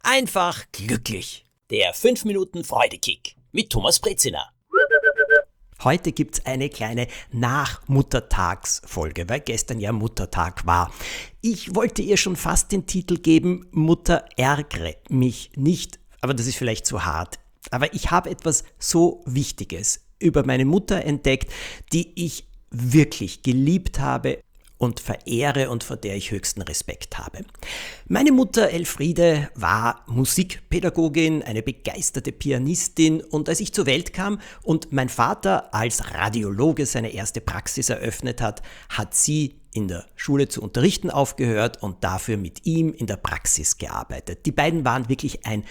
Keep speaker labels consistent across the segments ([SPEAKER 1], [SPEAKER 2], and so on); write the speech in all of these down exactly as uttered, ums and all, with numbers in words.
[SPEAKER 1] einfach glücklich. Der fünf Minuten Freudekick mit Thomas Brezina. Heute gibt's eine kleine Nach-Muttertags-Folge, weil gestern ja Muttertag war. Ich wollte ihr schon fast den Titel geben, Mutter ärgere mich nicht, aber das ist vielleicht zu hart. Aber ich habe etwas so Wichtiges über meine Mutter entdeckt, die ich wirklich geliebt habe und verehre und vor der ich höchsten Respekt habe. Meine Mutter Elfriede war Musikpädagogin, eine begeisterte Pianistin, und als ich zur Welt kam und mein Vater als Radiologe seine erste Praxis eröffnet hat, hat sie in der Schule zu unterrichten aufgehört und dafür mit ihm in der Praxis gearbeitet. Die beiden waren wirklich ein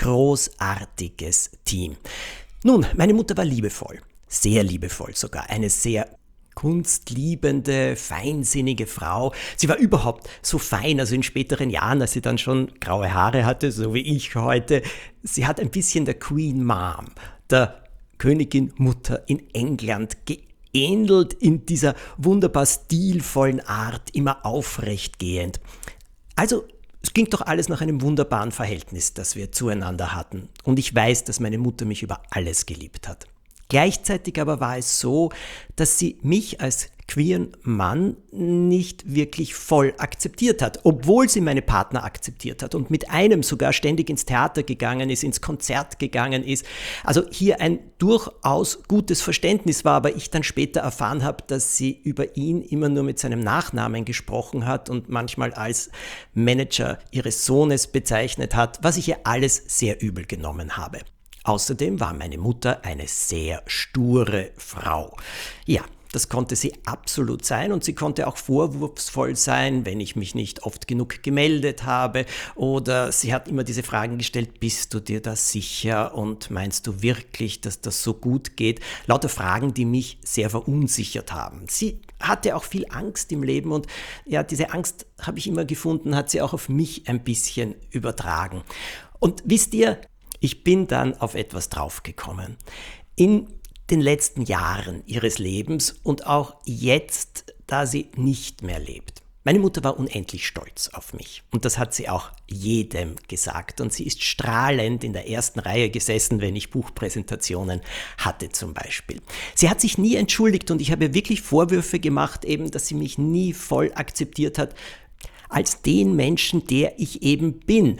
[SPEAKER 1] großartiges Team. Nun, meine Mutter war liebevoll, sehr liebevoll sogar, eine sehr kunstliebende, feinsinnige Frau. Sie war überhaupt so fein, also in späteren Jahren, als sie dann schon graue Haare hatte, so wie ich heute. Sie hat ein bisschen der Queen Mom, der Königin Mutter in England geähnelt, in dieser wunderbar stilvollen Art, immer aufrecht gehend. Also es ging doch alles nach einem wunderbaren Verhältnis, das wir zueinander hatten. Und ich weiß, dass meine Mutter mich über alles geliebt hat. Gleichzeitig aber war es so, dass sie mich als queeren Mann nicht wirklich voll akzeptiert hat, obwohl sie meine Partner akzeptiert hat und mit einem sogar ständig ins Theater gegangen ist, ins Konzert gegangen ist. Also hier ein durchaus gutes Verständnis war, aber ich dann später erfahren habe, dass sie über ihn immer nur mit seinem Nachnamen gesprochen hat und manchmal als Manager ihres Sohnes bezeichnet hat, was ich ihr alles sehr übel genommen habe. Außerdem war meine Mutter eine sehr sture Frau. Ja, das konnte sie absolut sein, und sie konnte auch vorwurfsvoll sein, wenn ich mich nicht oft genug gemeldet habe, oder sie hat immer diese Fragen gestellt: Bist du dir da sicher und meinst du wirklich, dass das so gut geht? Lauter Fragen, die mich sehr verunsichert haben. Sie hatte auch viel Angst im Leben, und ja, diese Angst, habe ich immer gefunden, hat sie auch auf mich ein bisschen übertragen. Und wisst ihr, ich bin dann auf etwas draufgekommen. In den letzten Jahren ihres Lebens und auch jetzt, da sie nicht mehr lebt. Meine Mutter war unendlich stolz auf mich, und das hat sie auch jedem gesagt, und sie ist strahlend in der ersten Reihe gesessen, wenn ich Buchpräsentationen hatte zum Beispiel. Sie hat sich nie entschuldigt, und ich habe ihr wirklich Vorwürfe gemacht, eben, dass sie mich nie voll akzeptiert hat als den Menschen, der ich eben bin.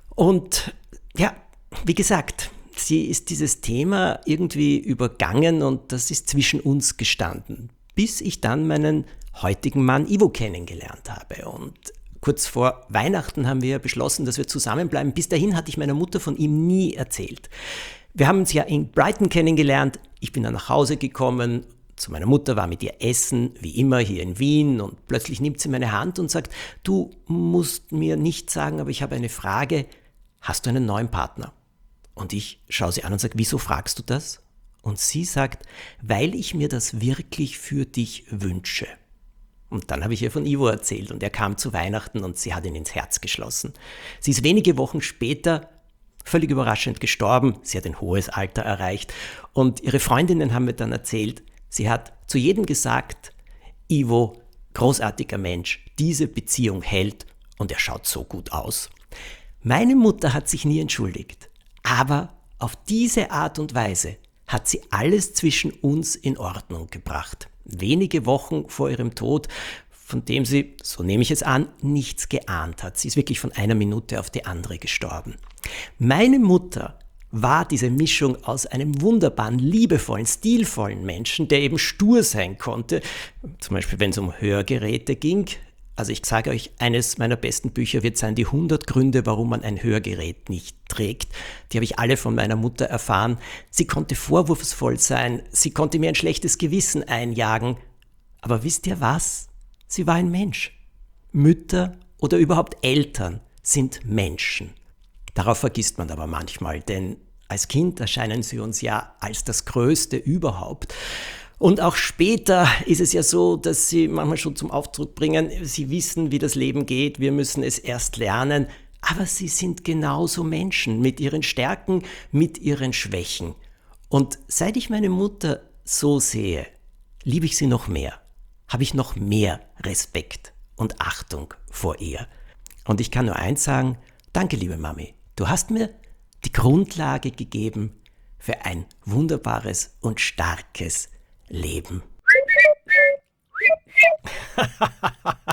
[SPEAKER 1] Und ja, wie gesagt, sie ist dieses Thema irgendwie übergangen, und das ist zwischen uns gestanden, bis ich dann meinen heutigen Mann Ivo kennengelernt habe. Und kurz vor Weihnachten haben wir beschlossen, dass wir zusammenbleiben. Bis dahin hatte ich meiner Mutter von ihm nie erzählt. Wir haben uns ja in Brighton kennengelernt. Ich bin dann nach Hause gekommen zu meiner Mutter, war mit ihr essen, wie immer hier in Wien, und plötzlich nimmt sie meine Hand und sagt: Du musst mir nicht sagen, aber ich habe eine Frage. Hast du einen neuen Partner? Und ich schaue sie an und sage: Wieso fragst du das? Und sie sagt: Weil ich mir das wirklich für dich wünsche. Und dann habe ich ihr von Ivo erzählt, und er kam zu Weihnachten und sie hat ihn ins Herz geschlossen. Sie ist wenige Wochen später völlig überraschend gestorben. Sie hat ein hohes Alter erreicht, und ihre Freundinnen haben mir dann erzählt, sie hat zu jedem gesagt: Ivo, großartiger Mensch, diese Beziehung hält und er schaut so gut aus. Meine Mutter hat sich nie entschuldigt. Aber auf diese Art und Weise hat sie alles zwischen uns in Ordnung gebracht. Wenige Wochen vor ihrem Tod, von dem sie, so nehme ich es an, nichts geahnt hat. Sie ist wirklich von einer Minute auf die andere gestorben. Meine Mutter war diese Mischung aus einem wunderbaren, liebevollen, stilvollen Menschen, der eben stur sein konnte, zum Beispiel wenn es um Hörgeräte ging. Also ich sage euch, eines meiner besten Bücher wird sein, die hundert Gründe, warum man ein Hörgerät nicht trägt. Die habe ich alle von meiner Mutter erfahren. Sie konnte vorwurfsvoll sein, sie konnte mir ein schlechtes Gewissen einjagen. Aber wisst ihr was? Sie war ein Mensch. Mütter oder überhaupt Eltern sind Menschen. Darauf vergisst man aber manchmal, denn als Kind erscheinen sie uns ja als das Größte überhaupt. Und auch später ist es ja so, dass sie manchmal schon zum Ausdruck bringen, sie wissen, wie das Leben geht, wir müssen es erst lernen. Aber sie sind genauso Menschen mit ihren Stärken, mit ihren Schwächen. Und seit ich meine Mutter so sehe, liebe ich sie noch mehr, habe ich noch mehr Respekt und Achtung vor ihr. Und ich kann nur eins sagen: Danke, liebe Mami, Du hast mir die Grundlage gegeben für ein wunderbares und starkes Leben.